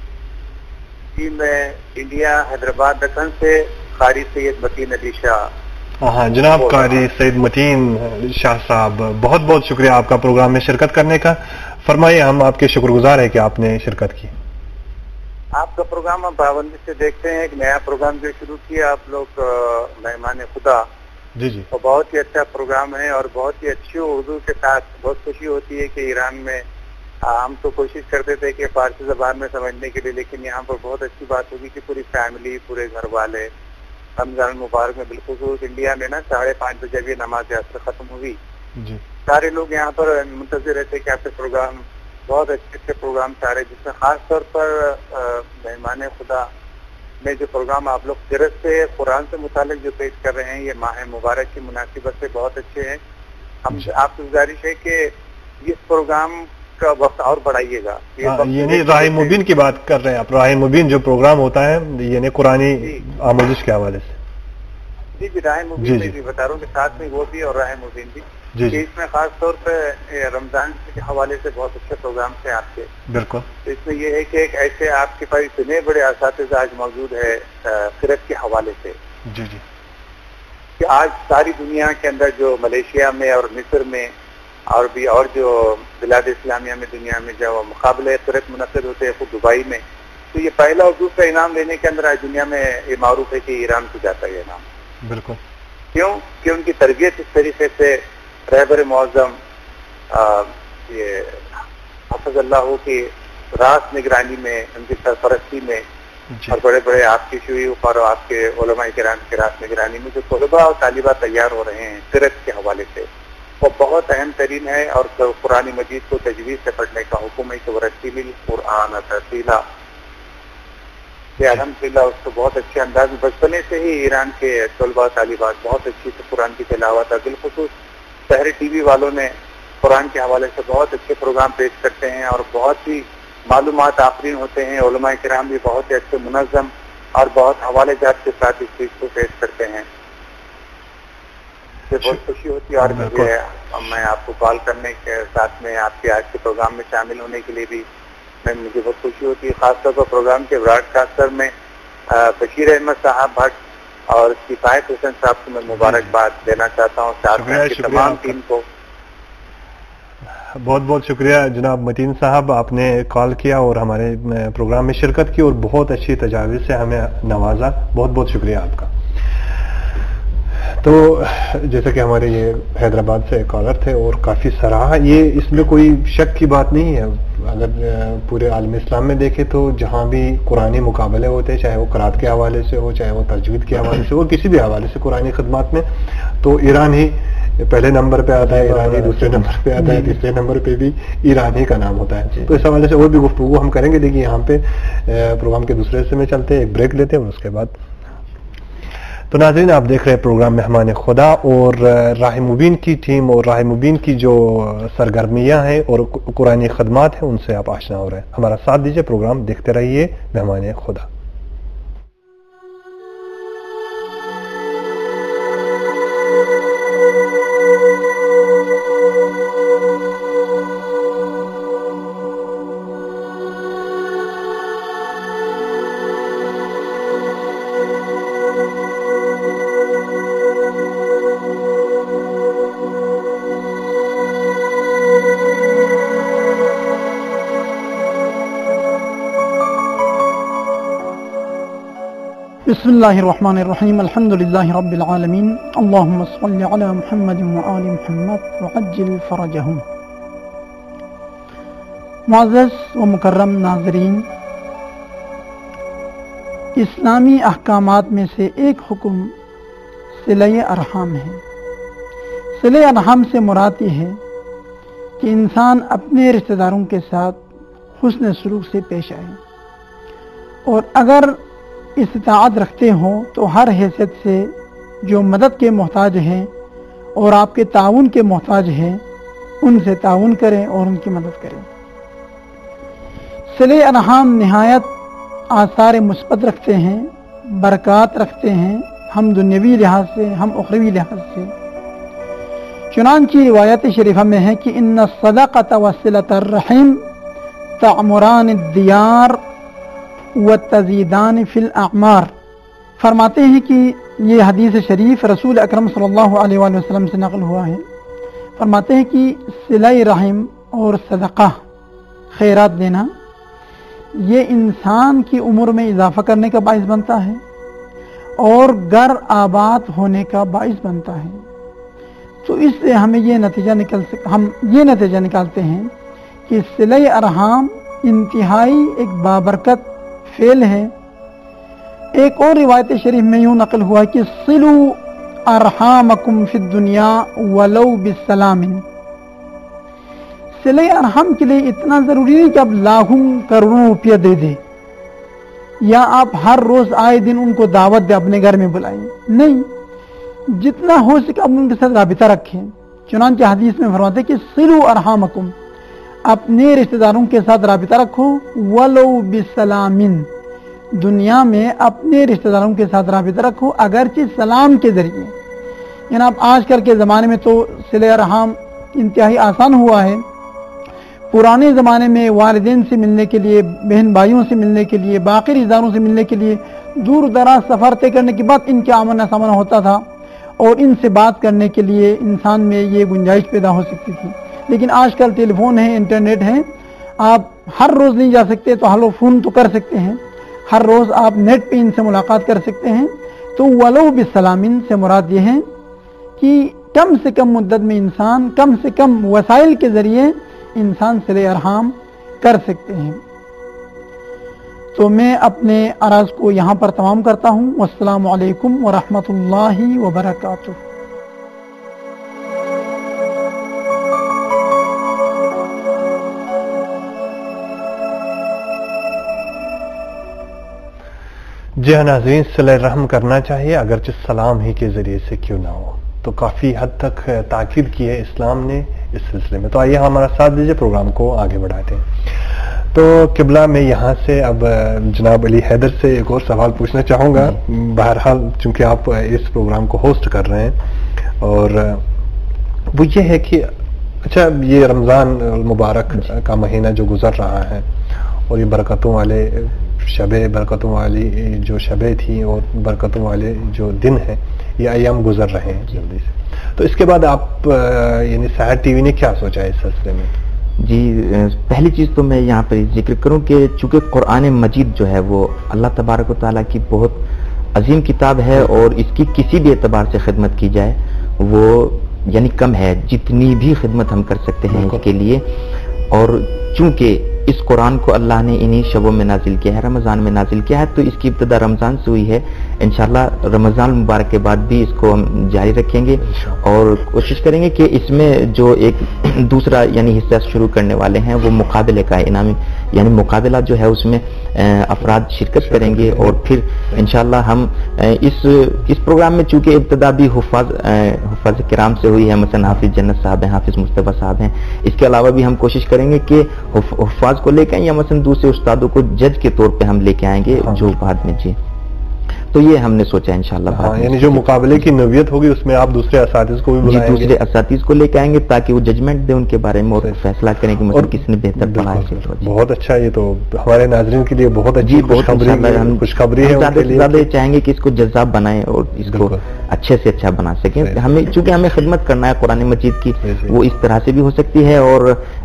[SPEAKER 5] जी मैं इंडिया हैदराबाद दक्कन से कारी सैयद मतीन अली शाह।
[SPEAKER 1] हाँ जनाब कारी सैयद मतीन शाह साहब, बहुत बहुत शुक्रिया आपका प्रोग्राम में शिरकत करने का। फरमाइए, हम आपके शुक्रगुजार हैं कि आपने शिरकत की।
[SPEAKER 5] आपका प्रोग्राम हम पाबंदी से देखते हैं। एक नया प्रोग्राम जो शुरू किया आप लोग मेहमान खुदा,
[SPEAKER 1] जी जी,
[SPEAKER 5] तो बहुत ही अच्छा प्रोग्राम है और बहुत ही अच्छी उर्दू के साथ बहुत खुशी होती है कि ईरान में हम तो कोशिश करते थे कि फारसी जबान में समझने के लिए, लेकिन यहाँ पर बहुत अच्छी बात होगी कि पूरी फैमिली, पूरे घर वाले रमजान मुबारक में बिल्खुसूस इंडिया में ना साढ़े पाँच बजे भी नमाज असर खत्म हुई,
[SPEAKER 1] जी
[SPEAKER 5] सारे लोग यहाँ पर मुंतज़िर रहते कि आपके प्रोग्राम बहुत अच्छे अच्छे प्रोग्राम सारे, जिसमें खास तौर पर मेहमान खुदा में जो प्रोग्राम आप लोग सीरत से कुरान से मुतालिक जो पेश कर रहे हैं, ये माह मुबारक की मुनासिबत से बहुत अच्छे हैं। हम आपसे गुजारिश है कि इस प्रोग्राम का वक्त और बढ़ाइएगा।
[SPEAKER 1] ये नहीं राह मुबीन की बात कर रहे हैं आप? राह मुबीन जो प्रोग्राम होता है ये नहीं कुरानी आमोजिश के हवाले से?
[SPEAKER 5] जी जी राह मुबीन में भी बता रहा हूँ कि साथ में वो भी और राह मुबीन भी
[SPEAKER 1] जी जी,
[SPEAKER 5] इसमें खास तौर पर रमजान के हवाले से बहुत अच्छे प्रोग्राम थे आपके।
[SPEAKER 1] बिल्कुल।
[SPEAKER 5] तो इसमें ये है कि एक ऐसे आपके पास इतने बड़े असातिज़ा आज मौजूद है सीरत के हवाले से,
[SPEAKER 1] जी जी,
[SPEAKER 5] कि आज सारी दुनिया के अंदर जो मलेशिया में और मिस्र में और भी और जो बिलाद इस्लामिया में दुनिया में जो मुकाबले सीरत मुनक़िद होते हैं, खुद दुबई में, तो ये पहला और दूसरा इनाम लेने के अंदर आज दुनिया में ये मारूफ है कि ईरान को जाता है ये इनाम।
[SPEAKER 1] बिल्कुल।
[SPEAKER 5] क्यों? कि उनकी तरबियत इस तरीके से रहबर मौज़म ये हफ़ज़ल्लाहु की रास निगरानी में, उनकी सरपरस्ती में और बड़े बड़े आपके शयूख़ और आपके उलमाए किराम की रास निगरानी में जो तलबा और तालिबा तैयार हो रहे हैं सीरत के हवाले से, वो बहुत अहम तरीन है। और कुरान मजीद को तजवीज़ से पढ़ने का हुक्म है कि वरत्तिलिल कुरान तरतीला, अल्हम्दुलिल्लाह उसको बहुत अच्छे अंदाज में बचपने से ही ईरान के तलबा तालिबात बहुत अच्छी से कुरान की तिलावत है। बिलखुसूस शहरी टीवी वालों ने कुरान के हवाले से बहुत अच्छे प्रोग्राम पेश करते हैं और बहुत ही मालूमात आफरीन होते हैं। उलमाए किराम भी बहुत ही अच्छे मुनज़्ज़म और बहुत हवाले जात के साथ इस चीज़ को पेश करते हैं। इससे बहुत खुशी होती है और मुझे मैं आपको कॉल करने के साथ में आपके आज के प्रोग्राम में शामिल होने के लिए भी मैं मुझे बहुत खुशी होती है। खासतौर पर प्रोग्राम के ब्रॉडकास्टर में बशीर अहमद साहब भट्ट और किफायत हुसैन साहब को मैं मुबारकबाद देना चाहता हूँ, साथ में तमाम टीम को।
[SPEAKER 1] बहुत बहुत शुक्रिया जनाब मतीन साहब, आपने कॉल किया और हमारे प्रोग्राम में शिरकत की और बहुत अच्छी तजावीज़ से हमें नवाजा। बहुत बहुत शुक्रिया आपका। तो जैसे कि हमारे ये हैदराबाद से कॉलर थे और काफ़ी सराहा, ये इसमें कोई शक की बात नहीं है। अगर पूरे आलम इस्लाम में देखें तो जहाँ भी कुरानी मुकाबले होते हैं, चाहे वो क़रात के हवाले से हो, चाहे वो तजवीद के हवाले से हो, किसी भी हवाले से कुरानी खिदमत में, तो ईरान ही पहले नंबर पे आता है, ईरान ही दूसरे नंबर पे आता है, तीसरे नंबर पे भी ईरान ही का नाम होता है। तो इस हवाले से और भी गुफ्तगू हम करेंगे, लेकिन यहाँ पे प्रोग्राम के दूसरे हिस्से में चलते हैं, एक ब्रेक लेते हैं उसके बाद। तो नाज़रीन, आप देख रहे हैं प्रोग्राम मेहमान खुदा और राह मुबीन की टीम और राह मुबीन की जो सरगर्मियां हैं और कुरानी खदमात हैं उनसे आप आशना हो रहे हैं। हमारा साथ दीजिए, प्रोग्राम देखते रहिए मेहमान खुदा।
[SPEAKER 6] बिस्मिल्लाहिर्रहमानिर्रहीम, अल्हम्दुलिल्लाहि रब्बिल आलमीन, अल्लाहुम्मा सल्लि अला मुहम्मद व आलि मुहम्मद व अज्जिल फरजहुम। मुअज़्ज़ज़ व मुकर्रम नाज़रीन, इस्लामी अहकामात में से एक हुक्म सिले अरहम है। सिले अरहम से मुराद ये है कि इंसान अपने रिश्तेदारों के साथ हुस्न सलूक से पेश आए और अगर इस्ताअत रखते हों तो हर हैसियत से जो मदद के मोहताज हैं और आपके ताउन के मोहताज हैं उनसे ताउन करें और उनकी मदद करें। सिले अरहम निहायत आसार मुस्बत रखते हैं, बरक़ात रखते हैं, हम दुनियावी लिहाज से, हम उखरवी लिहाज से। चुनांची रिवायत शरीफा में है कि इन्ना सदक़त व सिलतर रहीम तअमुरान दियार व तज़ीदान फिल अमार। फरमाते हैं कि ये हदीस शरीफ रसूल अकरम सल्लल्लाहु अलैहि वसल्लम से नकल हुआ है। फरमाते हैं कि सिलाई रहम और सदक़ा खैरात देना ये इंसान की उम्र में इजाफा करने का बाइस बनता है और घर आबाद होने का बाइस बनता है। तो इससे हमें ये नतीजा निकल सक हम ये नतीजा निकालते हैं कि सिलाई अरहाम इंतहाई एक बाबरकत फेल है। एक और रिवायत शरीफ में यूं नकल हुआ कि सिलू अरहामकुम फिद दुनिया वलौ बिस्सलामिन। सिले अरहम के लिए इतना जरूरी नहीं कि आप लाखों करोड़ों रुपया दे दे या आप हर रोज आए दिन उनको दावत दे अपने घर में बुलाएं, नहीं, जितना हो सके आप उनके साथ राबिता रखें। चुनांचे हदीस में फरमाते कि सिलू अरहामकुम, अपने रिश्तेदारों के साथ राबिता रखो, वलौ बिस्सलामिन, दुनिया में अपने रिश्तेदारों के साथ राबिता रखो अगरचे सलाम के जरिए। यानी आप आजकल के ज़माने में तो सिले अरहाम इंतहाई आसान हुआ है। पुराने ज़माने में वालिदैन से मिलने के लिए, बहन भाइयों से मिलने के लिए, बाकी रिश्तेदारों से मिलने के लिए दूर दराज सफ़र तय करने के बाद इनके आमना सामना होता था और इनसे बात करने के लिए इंसान में ये गुंजाइश पैदा हो सकती थी। लेकिन आजकल टेलीफोन है, इंटरनेट है, आप हर रोज़ नहीं जा सकते तो हेलो फ़ोन तो कर सकते हैं, हर रोज़ आप नेट पे इनसे मुलाकात कर सकते हैं। तो वलो बिस्सलामिन से मुराद ये है कि कम से कम मुद्दत में इंसान कम से कम वसाइल के ज़रिए इंसान सिले अरहाम कर सकते हैं। तो मैं अपने अराज को यहाँ पर तमाम करता हूँ। वस्सलामु अलैकुम व रहमतुल्लाहि व बरकातुहू।
[SPEAKER 1] जी हाँ नाज़रीन, सिले रहम करना चाहिए अगरचे सलाम ही के ज़रिए से क्यों ना हो। तो काफ़ी हद तक ताकीद की है इस्लाम ने इस सिलसिले में। तो आइए हमारा साथ दीजिए, प्रोग्राम को आगे बढ़ाते हैं। तो किबला में यहाँ से अब जनाब अली हैदर से एक और सवाल पूछना चाहूँगा। बहरहाल चूँकि आप इस प्रोग्राम को होस्ट कर रहे हैं और वो ये है कि अच्छा ये रमज़ान मुबारक का महीना जो गुज़र रहा है और ये बरकतों वाले शबे बरकतों वाली जो शबे थी और बरकतों वाले जो दिन हैं ये अय्याम गुजर रहे हैं जल्दी से, तो इसके बाद आप यानी साहर टीवी ने क्या सोचा है इस सिलसिले में?
[SPEAKER 3] जी, पहली चीज़ तो मैं यहाँ पर जिक्र करूँ कि चूँकि कुरान मजीद जो है वो अल्लाह तबारक व तआला की बहुत अजीम किताब है और इसकी किसी भी एतबार से खिदमत की जाए वो यानी कम है, जितनी भी खिदमत हम कर सकते हैं इसके लिए। और चूँकि इस कुरान को अल्लाह ने इन्हीं शबों में नाजिल किया है, रमज़ान में नाजिल किया है, तो इसकी इब्तिदा रमज़ान से हुई है। इंशाल्लाह रमज़ान मुबारक के बाद भी इसको हम जारी रखेंगे और कोशिश करेंगे कि इसमें जो एक दूसरा यानी हिस्सा शुरू करने वाले हैं वो मुकाबले का इनामी यानी मुकाबला जो है उसमें अफराद शिरकत करेंगे और फिर इंशाल्लाह हम इस इस प्रोग्राम में चूँकि इब्तिदा भी हुफ़ाज़ हुफ़ाज़ किराम से हुई है, मसलन हाफिज़ जन्नत साहब हैं, हाफिज़ मुस्तफ़ा साहब हैं, इसके अलावा भी हम कोशिश करेंगे कि हुफ़ाज़ को लेकर या मसलन दूसरे उस्तादों को जज के तौर पे हम लेके आएंगे जो बाद में। जी, तो ये हमने सोचा इंशाल्लाह।
[SPEAKER 1] हाँ, यानी जो मुकाबले की नवियत होगी उसमें आप दूसरे असातिज़ को भी बुलाएंगे?
[SPEAKER 3] दूसरे असातिज़ को लेके आएंगे ताकि वो जजमेंट दे उनके बारे में और फैसला करें कि मतलब किसने बेहतर पढ़ा है।
[SPEAKER 1] बहुत अच्छा, ये तो हमारे नाज़रीन के लिए बहुत अच्छी खुशखबरी है।
[SPEAKER 3] ज्यादा से ज्यादा चाहेंगे कि इसको जज्बाब बनाएं और इसको अच्छे से अच्छा बना सकें। हमें चूंकि हमें खिदमत करना है कुरान मजीद की, वो इस तरह से भी हो सकती है और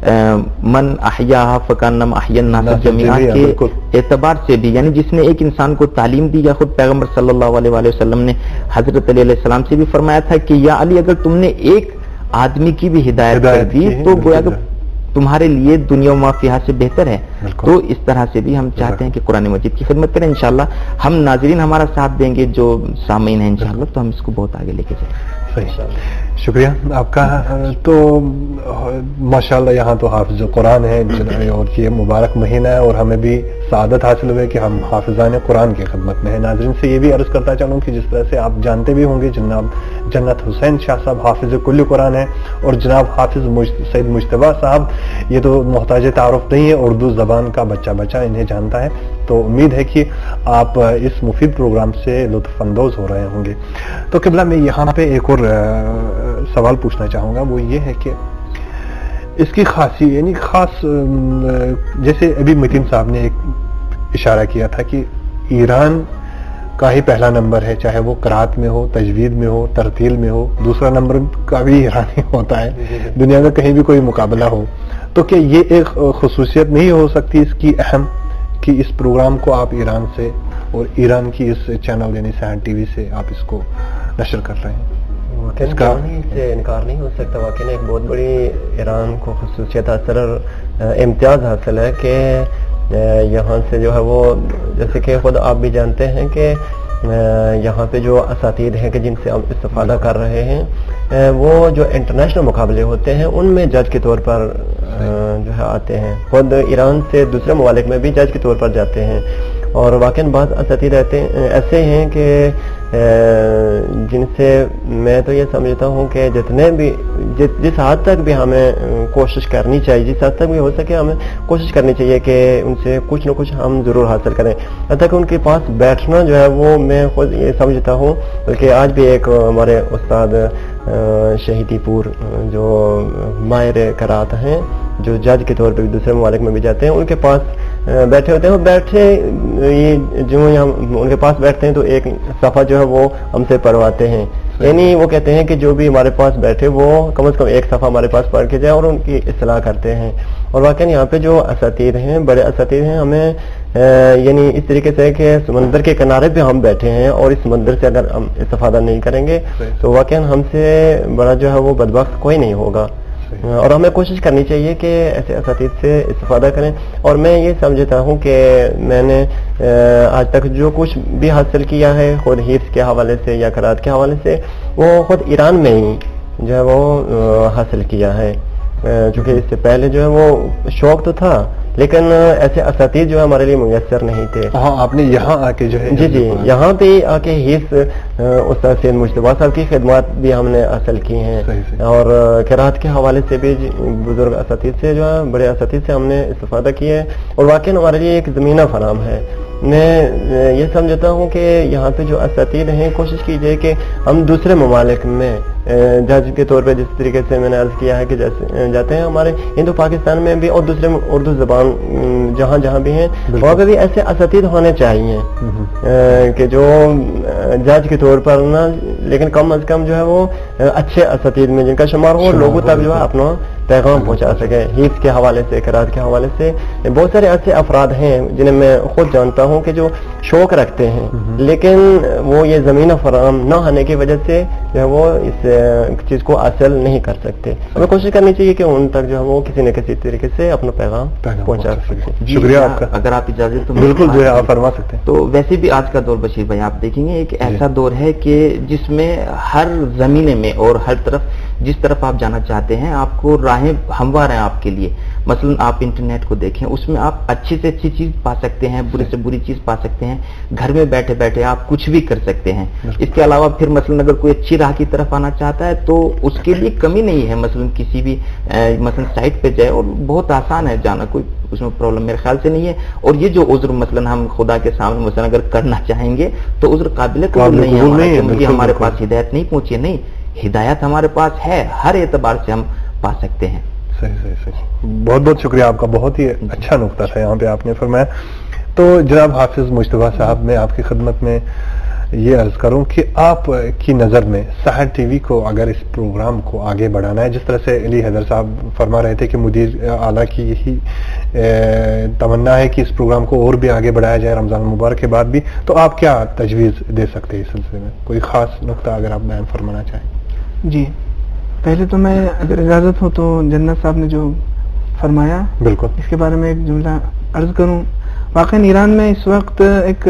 [SPEAKER 3] मन अहयाहा फकान्नम अहयन नास जमीआ के एतबार से भी, यानी जिसने एक इंसान को तालीम दी, या खुद पैगम्बर सल्लल्लाहु अलैहि वसल्लम ने हजरत अली अलैहि सलाम से भी फरमाया था कि या अली, अगर तुमने एक आदमी की भी हिदायत कर दी तो गोया कि तुम्हारे लिए दुनिया व माफिया से बेहतर है। तो इस तरह से भी हम चाहते हैं कि कुरान मजीद की खिदमत करें। इंशाल्लाह हम नाजरीन हमारा साथ देंगे जो सामीन है, इंशाल्लाह तो हम इसको बहुत आगे लेके जाएंगे।
[SPEAKER 1] सही, शुक्रिया आपका। तो माशाल्लाह यहाँ तो हाफिज़ कुरान है और ये मुबारक महीना है और हमें भी سعادت حاصل ہوئے کہ ہم حافظان قرآن کی خدمت میں ہیں. ناظرین سے یہ بھی عرض کرتا چلوں کہ جس طرح سے آپ جانتے بھی ہوں گے جناب جنت حسین شاہ صاحب حافظ کل قرآن ہیں, اور جناب حافظ سید مجتبیٰ صاحب یہ تو محتاج تعارف نہیں ہے, اردو زبان کا بچہ بچہ انہیں جانتا ہے. تو امید ہے کہ آپ اس مفید پروگرام سے لطف اندوز ہو رہے ہوں گے. تو قبلہ میں یہاں پہ ایک اور سوال پوچھنا چاہوں گا, وہ یہ ہے کہ اس کی خاصی یعنی خاص جیسے ابھی متین صاحب نے ایک اشارہ کیا تھا کہ ایران کا ہی پہلا نمبر ہے, چاہے وہ قرات میں ہو, تجوید میں ہو, ترتیل میں ہو, دوسرا نمبر کا بھی ایران ہی ہوتا ہے دنیا کا کہیں بھی کوئی مقابلہ ہو. تو کہ یہ ایک خصوصیت نہیں ہو سکتی اس کی اہم کہ اس پروگرام کو آپ ایران سے اور ایران کی اس چینل یعنی سہن ٹی وی سے آپ اس کو نشر کر رہے ہیں؟
[SPEAKER 4] اس کا سے انکار نہیں ہو سکتا. واقعی ایک بہت بڑی ایران کو خصوصیت حاصل اور امتیاز حاصل ہے کہ یہاں سے جو ہے وہ جیسے کہ خود آپ بھی جانتے ہیں کہ یہاں پہ جو اساتید ہیں کہ جن سے ہم استفادہ کر رہے ہیں وہ جو انٹرنیشنل مقابلے ہوتے ہیں ان میں جج کے طور پر جو ہے آتے ہیں. خود ایران سے دوسرے ممالک میں بھی جج کے طور پر جاتے ہیں, اور واقعاً بعض اساتید رہتے ایسے ہیں کہ جن سے میں تو یہ سمجھتا ہوں کہ جتنے بھی جس حد تک بھی ہمیں کوشش کرنی چاہیے, جس حد تک بھی ہو سکے ہمیں کوشش کرنی چاہیے کہ ان سے کچھ نہ کچھ ہم ضرور حاصل کریں. حتیٰ کہ ان کے پاس بیٹھنا جو ہے وہ میں خود یہ سمجھتا ہوں, بلکہ آج بھی ایک ہمارے استاد شہیدی پور جو ماہر قرات ہیں جو جج کے طور پہ بھی دوسرے ممالک میں بھی جاتے ہیں, ان کے پاس بیٹھے ہوتے ہیں. وہ بیٹھے یہ جو ہم ان کے پاس بیٹھتے ہیں تو ایک صفحہ جو ہے وہ ہم سے پڑھواتے ہیں. یعنی وہ کہتے ہیں کہ جو بھی ہمارے پاس بیٹھے وہ کم از کم ایک صفحہ ہمارے پاس پڑھ کے جائے اور ان کی اصلاح کرتے ہیں. اور واقعی یہاں پہ جو اساتید ہیں, بڑے اساتید ہیں, ہمیں یعنی اس طریقے سے کہ سمندر کے کنارے پہ ہم بیٹھے ہیں اور اس سمندر سے اگر ہم استفادہ نہیں کریں گے تو واقعی ہم سے بڑا جو ہے وہ بدبخت کوئی نہیں ہوگا. اور ہمیں کوشش کرنی چاہیے کہ ایسے اساتید سے استفادہ کریں. اور میں یہ سمجھتا ہوں کہ میں نے آج تک جو کچھ بھی حاصل کیا ہے خود حفظ کے حوالے سے یا قرات کے حوالے سے وہ خود ایران میں ہی جو ہے وہ حاصل کیا ہے, چونکہ اس سے پہلے جو ہے وہ شوق تو تھا لیکن ایسے اساتید جو ہمارے لیے میسر نہیں تھے.
[SPEAKER 1] ہاں آپ نے یہاں آ کے جو ہے
[SPEAKER 4] جی جی یہاں پہ آ کے حفظ استاد سید مجتبیٰ صاحب کی خدمات بھی ہم نے حاصل کی ہیں, اور قرات کے حوالے سے بھی بزرگ اساتید سے جو ہے بڑے اساتید سے ہم نے استفادہ کیا ہے. اور واقعی ہمارے لیے ایک زمینہ فراہم ہے. میں یہ سمجھتا ہوں کہ یہاں پہ جو اساتید ہیں کوشش کیجیے کہ ہم دوسرے ممالک میں جج کے طور پہ جس طریقے سے میں نے عرض کیا ہے کہ جیسے جاتے ہیں ہمارے ہندو پاکستان میں بھی اور دوسرے اردو زبان جہاں جہاں بھی ہیں وہاں پہ بھی ایسے اساتید ہونے چاہیے کہ جو جج کے طور پر نہ لیکن کم از کم جو ہے وہ اچھے اساتید میں جن کا شمار ہو لوگوں تک جو ہے اپنا پیغام پہنچا سکے. حفظ کے حوالے سے قرات کے حوالے سے بہت سارے ایسے افراد ہیں جنہیں میں خود جانتا ہوں کہ جو شوق رکھتے ہیں لیکن وہ یہ زمینہ فراہم نہ ہونے کی وجہ سے جو ہے وہ اس چیز کو حاصل نہیں کر سکتے. ہمیں کوشش کرنی چاہیے کہ ان تک جو ہے وہ کسی نہ کسی طریقے سے اپنا پیغام پہنچا سکتے.
[SPEAKER 1] شکریہ آپ کا.
[SPEAKER 3] اگر آپ اجازت تو
[SPEAKER 1] بالکل جو ہے آپ فرما سکتے ہیں. تو
[SPEAKER 3] ویسے بھی آج کا دور بشیر بھائی آپ دیکھیں گے ایک ایسا دور ہے کہ جس میں ہر زمینے میں اور ہر طرف جس طرف آپ جانا چاہتے ہیں آپ کو راہیں ہموار ہیں آپ کے لیے. مثلا آپ انٹرنیٹ کو دیکھیں, اس میں آپ اچھی سے اچھی چیز پا سکتے ہیں, بری سے بری چیز پا سکتے ہیں. گھر میں بیٹھے بیٹھے آپ کچھ بھی کر سکتے ہیں. اس کے علاوہ پھر مثلا اگر کوئی اچھی راہ کی طرف آنا چاہتا ہے تو اس کے لیے کمی نہیں ہے. مثلا کسی بھی مثلا سائٹ پہ جائے اور بہت آسان ہے جانا, کوئی اس میں پرابلم میرے خیال سے نہیں ہے. اور یہ جو عذر مثلا ہم خدا کے سامنے مثلا اگر کرنا چاہیں گے تو عذر قابل قبول نہیں ہے کہ ہمارے پاس ہدایت نہیں پہنچی. نہیں, ہدایت ہمارے پاس ہے, ہر اعتبار سے ہم پا سکتے ہیں.
[SPEAKER 1] صحیح صحیح صحیح بہت بہت شکریہ آپ کا. بہت ہی اچھا نقطہ تھا یہاں پہ آپ نے فرمایا. تو جناب حافظ مجتبیٰ صاحب میں آپ کی خدمت میں یہ عرض کروں کہ آپ کی نظر میں سحر ٹی وی کو اگر اس پروگرام کو آگے بڑھانا ہے, جس طرح سے علی حیدر صاحب فرما رہے تھے کہ مدیر اعلیٰ کی یہی تمنا ہے کہ اس پروگرام کو اور بھی آگے بڑھایا جائے رمضان المبارک کے بعد بھی, تو آپ کیا تجویز دے سکتے ہیں اس سلسلے میں؟ کوئی خاص نقطہ اگر آپ بیان فرمانا چاہیں.
[SPEAKER 6] جی پہلے تو میں اگر اجازت ہو تو جنت صاحب نے جو فرمایا
[SPEAKER 1] بالکل
[SPEAKER 6] اس کے بارے میں ایک جملہ عرض کروں. واقعی ایران میں اس وقت ایک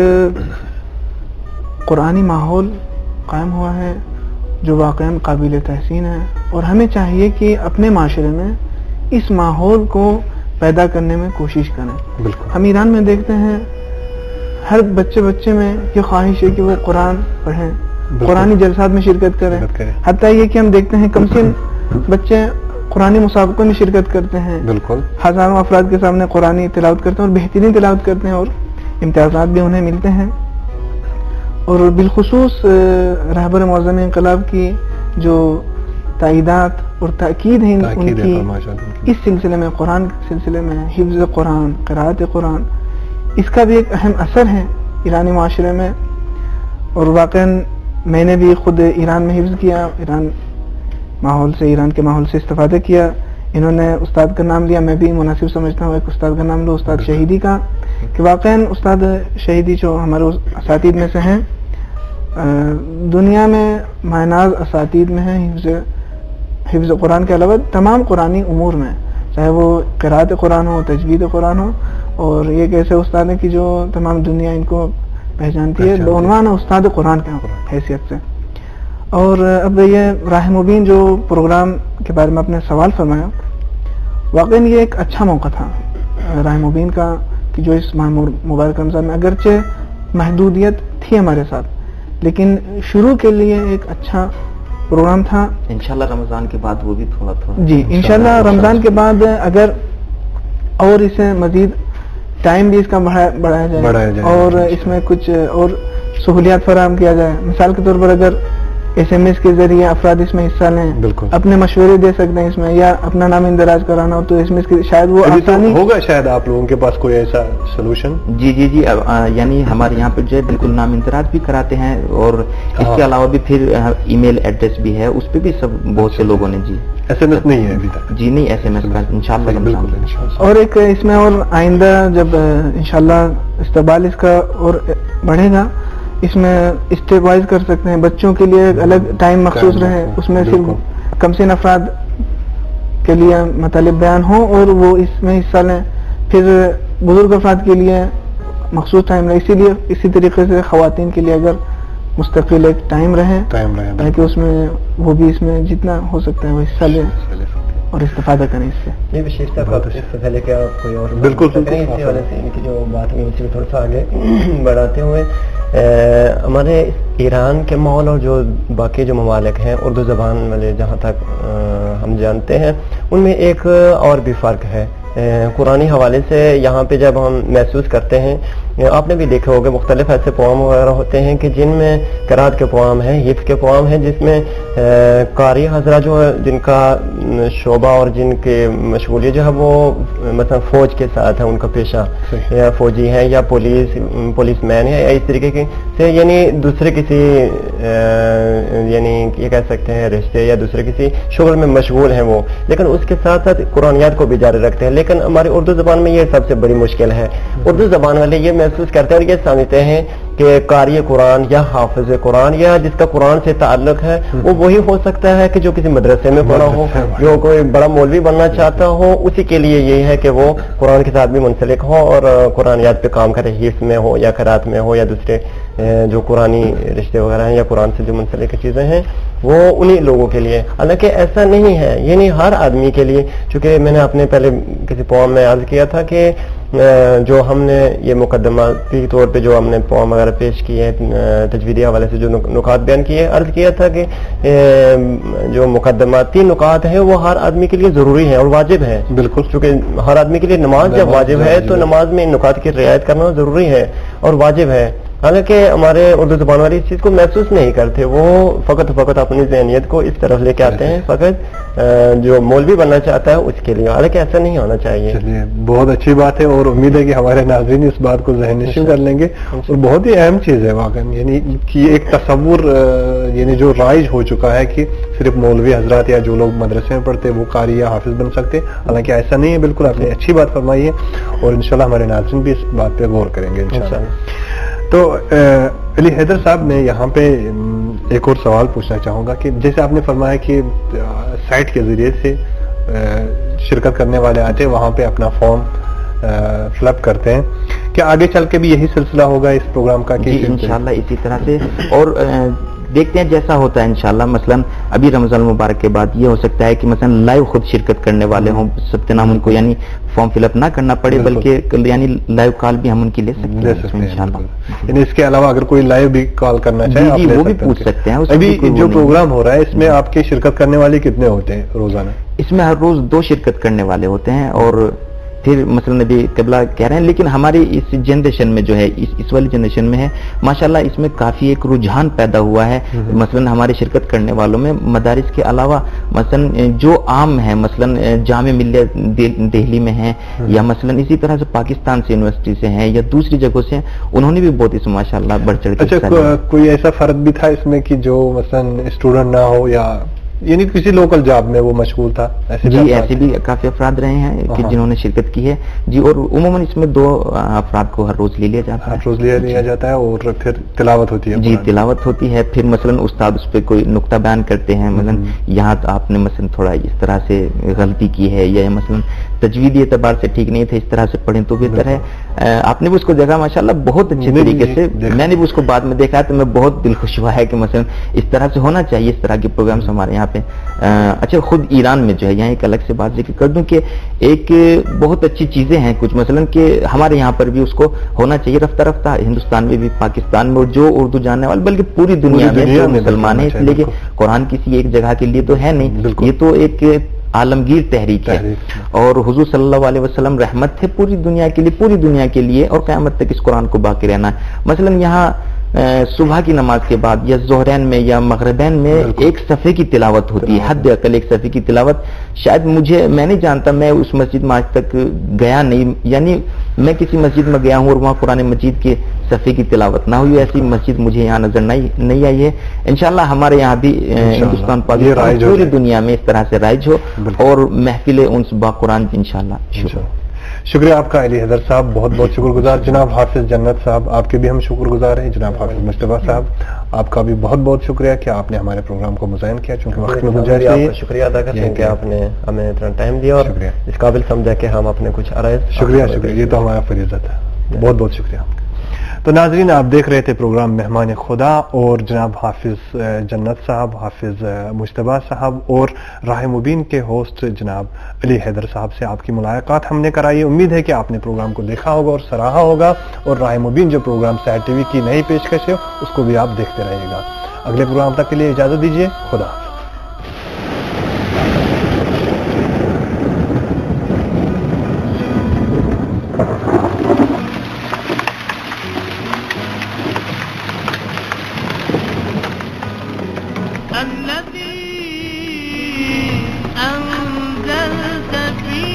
[SPEAKER 6] قرآنی ماحول قائم ہوا ہے جو واقعی قابل تحسین ہے, اور ہمیں چاہیے کہ اپنے معاشرے میں اس ماحول کو پیدا کرنے میں کوشش کریں.
[SPEAKER 1] بالکل.
[SPEAKER 6] ہم ایران میں دیکھتے ہیں ہر بچے بچے میں یہ خواہش ہے کہ وہ قرآن پڑھیں, قرآنی جلسات میں شرکت کریں. حتیٰ یہ کہ ہم دیکھتے ہیں کم سے کم بچے قرآنی مسابقوں میں شرکت کرتے ہیں,
[SPEAKER 1] بالکل,
[SPEAKER 6] ہزاروں افراد کے سامنے قرآنی تلاوت کرتے ہیں اور بہترین تلاوت کرتے ہیں اور امتیازات بھی انہیں ملتے ہیں. اور بالخصوص رہبر معظم انقلاب کی جو تائیدات اور تاکید ہیں ان کی اس سلسلے میں, قرآن کے سلسلے میں, حفظ قرآن, قرأت قرآن, اس کا بھی ایک اہم اثر ہے ایرانی معاشرے میں. اور واقعاً میں نے بھی خود ایران میں حفظ کیا, ایران ماحول سے, ایران کے ماحول سے استفادہ کیا. انہوں نے استاد کا نام لیا, میں بھی مناسب سمجھتا ہوں ایک استاد کا نام لو, استاد شہیدی کا, کہ واقعاً استاد شہیدی جو ہمارے اساتید میں سے ہیں, دنیا میں معناز اساتید میں ہیں حفظ حفظ قرآن کے علاوہ تمام قرآنی امور میں, چاہے وہ قرأت قرآن ہو, تجوید قرآن ہو. اور یہ ایک ایسے استاد ہیں کہ جو تمام دنیا ان کو پہچانتی ہے, بعنوان استاد قرآن کے حیثیت سے. اور اب یہ راہ مبین جو پروگرام کے بارے میں آپ نے سوال فرمایا, واقعاً یہ ایک اچھا موقع تھا راہ مبین کا, کہ جو اس ماہ مبارک رمضان میں اگرچہ محدودیت تھی ہمارے ساتھ, لیکن شروع کے لیے ایک اچھا پروگرام تھا.
[SPEAKER 3] انشاءاللہ رمضان کے بعد وہ بھی تھوڑا تھوڑا
[SPEAKER 6] جی انشاءاللہ رمضان کے بعد اگر اور اسے مزید ٹائم بھی اس کا بڑھایا جائے اور اس میں کچھ اور سہولیات فراہم کیا جائے. مثال کے طور پر اگر ایس ایم ایس کے ذریعے افراد اس میں حصہ لیں, اپنے مشورے دے سکتے ہیں اس میں, یا اپنا نام اندراج کرانا ہو تو اس میں شاید وہ آسانی
[SPEAKER 1] ہوگا. شاید آپ لوگوں کے پاس کوئی ایسا سولوشن؟
[SPEAKER 3] جی جی جی یعنی ہمارے یہاں پہ جو ہے بالکل نام اندراج بھی کراتے ہیں, اور اس کے علاوہ بھی پھر ای میل ایڈریس بھی ہے, اس پہ بھی سب بہت سے لوگوں نے. جی
[SPEAKER 1] ایس ایم ایس نہیں ہے ابھی تک؟
[SPEAKER 3] جی نہیں, ایس ایم ایس کا انشاءاللہ بالکل.
[SPEAKER 6] اور ایک اس میں اور آئندہ جب انشاءاللہ استقبال اس کا اور بڑھے گا, اس میں اسٹیپ وائز کر سکتے ہیں. بچوں کے لیے الگ ٹائم مخصوص رہے, اس میں صرف کم سن افراد کے لیے مطالب بیان ہو اور وہ اس میں حصہ لیں. پھر بزرگ افراد کے لیے مخصوص ٹائم رہے. اسی لیے اسی طریقے سے خواتین کے لیے اگر مستقل ایک ٹائم رہے تاکہ اس میں وہ بھی اس میں جتنا ہو سکتا ہے وہ حصہ لیں اور استفادہ کریں اس سے.
[SPEAKER 4] یہ وشیشتا اس سے پہلے کہ آپ کوئی اور
[SPEAKER 1] بالکل
[SPEAKER 4] اسی حوالے سے ان کی جو بات ہے اس کو تھوڑا سا آگے بڑھاتے ہوئے, ہمارے ایران کے ماحول اور جو باقی جو ممالک ہیں اردو زبان والے جہاں تک ہم جانتے ہیں, ان میں ایک اور بھی فرق ہے. قرآنی حوالے سے یہاں پہ جب ہم محسوس کرتے ہیں, آپ نے بھی دیکھا ہوگا مختلف ایسے پوام وغیرہ ہوتے ہیں کہ جن میں قرأت کے پوام ہیں, حفظ کے پوام ہیں, جس میں قاری حضرات جو جن کا شعبہ اور جن کے مشغولیت جو ہے وہ مثلا فوج کے ساتھ ہے, ان کا پیشہ یا فوجی ہیں یا پولیس پولیس مین ہے یا اس طریقے کے سے, یعنی دوسرے کسی یعنی یہ کہہ سکتے ہیں رشتے یا دوسرے کسی شغل میں مشغول ہیں وہ, لیکن اس کے ساتھ ساتھ قرآنیات کو بھی جاری رکھتے ہیں. لیکن ہماری اردو زبان میں یہ سب سے بڑی مشکل ہے. اردو زبان والے یہ محسوس کرتے ہیں اور یہ سمجھتے ہیں کہ قاری قرآن یا حافظ قرآن یا جس کا قرآن سے تعلق ہے وہ وہی ہو سکتا ہے کہ جو کسی مدرسے میں پڑھا ہو, جو کوئی بڑا مولوی بننا چاہتا ہو, اسی کے لیے یہ ہے کہ وہ قرآن کے ساتھ بھی منسلک ہو اور قرآنیات پہ کام کرے, حفظ میں ہو یا قرأت میں ہو یا دوسرے جو قرآنی رشتے وغیرہ ہیں یا قرآن سے جو منسلک چیزیں ہیں وہ انہی لوگوں کے لیے. حالانکہ ایسا نہیں ہے, یعنی ہر آدمی کے لیے. چونکہ میں نے اپنے پہلے کسی پوام میں عرض کیا تھا کہ جو ہم نے یہ مقدماتی طور پہ جو ہم نے پوام وغیرہ پیش کیے ہیں تجویدی حوالے سے جو نکات بیان کیے, عرض کیا تھا کہ جو مقدماتی نکات ہیں وہ ہر آدمی کے لیے ضروری ہیں اور واجب ہیں. بالکل, چونکہ ہر آدمی کے لیے نماز جب واجب ہے تو نماز میں ان نکات کی رعایت کرنا ضروری ہے اور واجب ہے. حالانکہ ہمارے اردو زبان والے اس چیز کو محسوس نہیں کرتے, وہ فقط فقط اپنی ذہنیت کو اس طرف لے کے آتے ہیں, فقط جو مولوی بننا چاہتا ہے اس کے لیے. حالانکہ ایسا نہیں ہونا چاہیے.
[SPEAKER 1] بہت اچھی بات ہے اور امید ہے کہ ہمارے ناظرین اس بات کو ذہن نشین کر لیں گے. اور بہت ہی اہم چیز ہے واقعی, یعنی کہ ایک تصور یعنی جو رائج ہو چکا ہے کہ صرف مولوی حضرات یا جو لوگ مدرسے میں پڑھتے وہ قاری یا حافظ بن سکتے, حالانکہ ایسا نہیں ہے. بالکل آپ نے اچھی بات فرمائی ہے اور انشاءاللہ ہمارے ناظرین بھی اس بات پہ غور کریں گے انشاءاللہ. تو علی حیدر صاحب میں یہاں پہ ایک اور سوال پوچھنا چاہوں گا کہ جیسے آپ نے فرمایا کہ سائٹ کے ذریعے سے شرکت کرنے والے آتے ہیں وہاں پہ اپنا فارم فل اپ کرتے ہیں, کیا آگے چل کے بھی یہی سلسلہ ہوگا اس پروگرام کا؟
[SPEAKER 3] جی انشاءاللہ اسی طرح سے. اور دیکھتے ہیں جیسا ہوتا ہے انشاءاللہ. مثلا ابھی رمضان المبارک کے بعد یہ ہو سکتا ہے کہ مثلا لائیو خود شرکت کرنے والے ہوں, ثبت نام ان کو یعنی فارم فل اپ نہ کرنا پڑے, بلکہ یعنی لائیو کال بھی ہم ان کی لے سکتے ہیں انشاءاللہ.
[SPEAKER 1] یعنی اس کے علاوہ اگر کوئی لائیو بھی کال کرنا چاہے
[SPEAKER 3] جی وہ بھی پوچھ سکتے ہیں.
[SPEAKER 1] ابھی جو پروگرام ہو رہا ہے اس میں آپ کے شرکت کرنے والے کتنے ہوتے ہیں روزانہ؟
[SPEAKER 3] اس میں ہر روز دو شرکت کرنے والے ہوتے ہیں, اور پھر مثلا نبی قبلہ کہہ رہے ہیں. لیکن ہماری اس جنریشن میں جو ہے اس اس والی جنریشن میں ہے ماشاءاللہ اس میں کافی ایک رجحان پیدا ہوا ہے. مثلا ہمارے شرکت کرنے والوں میں مدارس کے علاوہ مثلا جو عام ہیں, مثلا جامع ملیہ دہلی میں ہیں, یا مثلا اسی طرح سے پاکستان سے یونیورسٹی سے ہیں, یا دوسری جگہوں سے ہیں, انہوں نے بھی بہت اس ماشاءاللہ بڑھ چڑھ کے.
[SPEAKER 1] اچھا, کوئی ایسا فرد بھی تھا اس میں کہ جو مثلا اسٹوڈنٹ نہ ہو یا یعنی کسی لوکل جاب میں وہ مشغول تھا؟ ایسے
[SPEAKER 3] جی ایسے بھی کافی افراد رہے ہیں کہ جنہوں نے شرکت کی ہے جی. اور عموماً اس میں دو افراد کو ہر روز لے لیا جاتا ہے,
[SPEAKER 1] ہر روز لیا لیا جاتا ہے اور پھر تلاوت ہوتی ہے.
[SPEAKER 3] جی تلاوت ہوتی ہے. پھر مثلا استاد اس پہ کوئی نقطہ بیان کرتے ہیں, مثلا یہاں آپ نے مثلا تھوڑا اس طرح سے غلطی کی ہے, یا مثلا تجویدی اعتبار سے ٹھیک نہیں تھا, اس طرح سے پڑھیں تو بہتر ہے. آپ نے بھی اس کو دیکھا ماشاءاللہ بہت اچھے طریقے سے, میں نے بھی اس کو بعد میں دیکھا تو میں بہت دل خوش ہوا ہے کہ مثلا اس طرح سے ہونا چاہیے, اس طرح کے پروگرامس ہمارے یہاں پہ. اچھا خود ایران میں جو ہے, یہاں ایک الگ سے بات ذکر کر دوں کہ ایک بہت اچھی چیزیں ہیں کچھ, مثلا کہ ہمارے یہاں پر بھی اس کو ہونا چاہیے رفتہ رفتہ, ہندوستان میں بھی, پاکستان میں, اور جو اردو جاننے والے بلکہ پوری دنیا میں جو مسلمان ہیں, اس لیے کہ قرآن کسی ایک جگہ کے لیے تو ہے نہیں, یہ تو ایک عالمگیر تحریک ہے. اور حضور صلی اللہ علیہ وسلم رحمت تھے پوری دنیا کے لیے, پوری دنیا کے لیے, اور قیامت تک اس قرآن کو باقی رہنا ہے. مثلا یہاں صبح کی نماز کے بعد یا ظہرین میں یا مغربین میں ایک صفحے کی تلاوت ہوتی ہے, حد اقل ایک صفحے کی تلاوت. شاید مجھے میں نہیں جانتا, میں اس مسجد میں آج تک گیا نہیں, یعنی میں کسی مسجد میں گیا ہوں اور وہاں قرآن مجید کے صفحے کی تلاوت نہ ہوئی, ایسی مسجد مجھے یہاں نظر نہیں آئی ہے. انشاءاللہ ہمارے یہاں بھی ہندوستان پاکستان پوری دنیا میں اس طرح سے رائج ہو, اور محفل انس با قرآن انشاءاللہ.
[SPEAKER 1] شکریہ آپ کا علی حیدر صاحب, بہت بہت شکر گزار. جناب حافظ جنت صاحب, آپ کے بھی ہم شکر گزار ہیں. جناب حافظ مصطفیٰ صاحب, آپ کا بھی بہت بہت شکریہ کہ آپ نے ہمارے پروگرام کو مزین کیا, چونکہ وقت میں گنجائش نہیں.
[SPEAKER 4] شکریہ ادا کرتے ہیں کہ آپ نے ہمیں اتنا ٹائم دیا اور اس قابل سمجھا کہ ہم اپنے کچھ عرائض. شکریہ
[SPEAKER 1] شکریہ یہ تو ہمارا فریضت ہے. بہت بہت شکریہ. تو ناظرین, آپ دیکھ رہے تھے پروگرام مہمان خدا, اور جناب حافظ جنت صاحب, حافظ مجتبیٰ صاحب اور راہ مبین کے ہوسٹ جناب علی حیدر صاحب سے آپ کی ملاقات ہم نے کرائی. امید ہے کہ آپ نے پروگرام کو دیکھا ہوگا اور سراہا ہوگا, اور راہ مبین جو پروگرام سیٹ ٹی وی کی نئی پیشکش ہے اس کو بھی آپ دیکھتے رہیے گا. اگلے پروگرام تک کے لیے اجازت دیجیے. خدا حافظ.
[SPEAKER 7] الذي أنزلت في